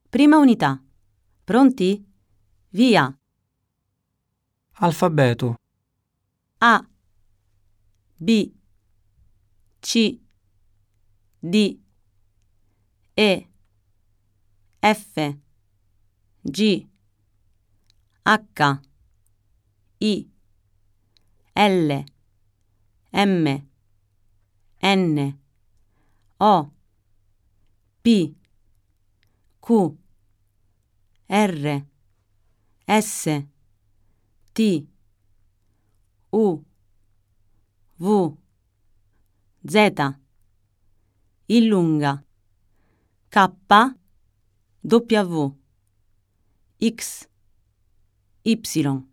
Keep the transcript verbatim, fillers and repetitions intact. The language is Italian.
Prima unità. Pronti? Via. Alfabeto. A, B, C, D, E, F, G, H, I, L, M, N, O, P, Q, R, S, T, U, V, Z, illunga, K, W, X, Y.